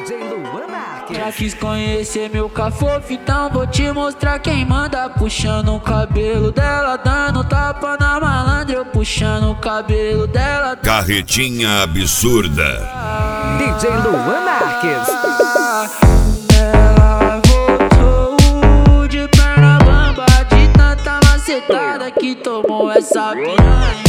DJ Luan Marques. Já quis conhecer meu cafofo, então vou te mostrar quem manda. Puxando o cabelo dela, dando tapa na malandra. Eu puxando o cabelo dela. Carretinha absurda. DJ Luan Marques. Ela voltou de perna bamba, de tanta macetada que tomou essa piranha.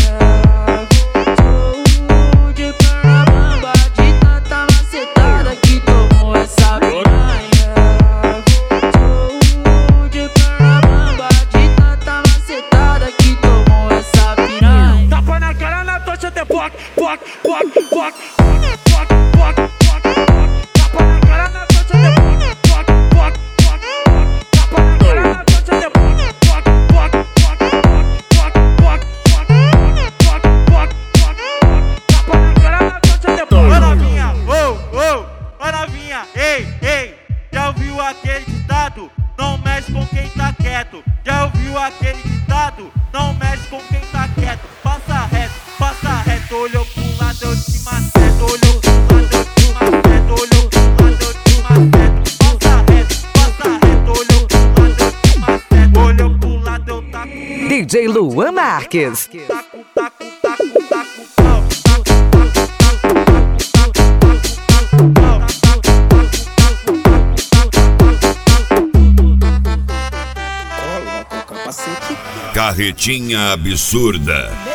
Ei, já ouviu aquele ditado? Não mexe com quem tá quieto. Já ouviu aquele ditado? Não mexe com quem tá quieto. Passa reto, olhou pro lado, eu te maceto. Olhou pro lado, eu te maceto. Olhou pro lado, eu te maceto. Passa reto, olhou pro lado, eu te maceto. Olhou pro lado, eu taco. DJ Luan Marques. Carretinha absurda.